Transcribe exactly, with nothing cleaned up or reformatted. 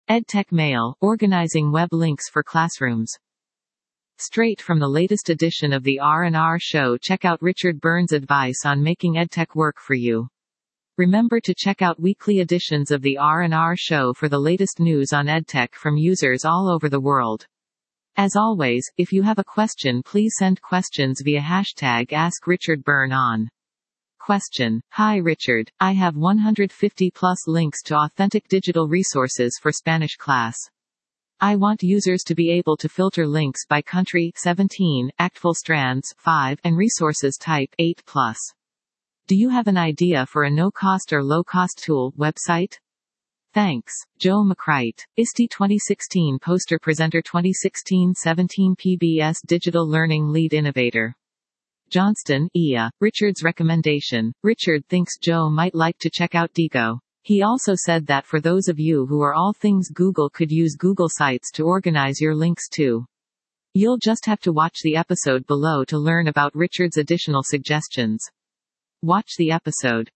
EdTech Mail, organizing web links for classrooms. Straight from the latest edition of the R and R Show, check out Richard Byrne's advice on making EdTech work for you. Remember to check out weekly editions of the R and R Show for the latest news on EdTech from users all over the world. As always, if you have a question, please send questions via hashtag AskRichardByrne on. Question. Hi Richard, I have one hundred fifty plus links to authentic digital resources for Spanish class. I want users to be able to filter links by country seventeen, actful strands five, and resources type eight plus. Do you have an idea for a no-cost or low-cost tool website? Thanks. Joe McCrite. I S T E twenty sixteen Poster Presenter twenty sixteen seventeen P B S Digital Learning Lead Innovator. Johnston, I A. Richard's recommendation. Richard thinks Joe might like to check out Diigo. He also said that for those of you who are all things Google could use Google Sites to organize your links too. You'll just have to watch the episode below to learn about Richard's additional suggestions. Watch the episode.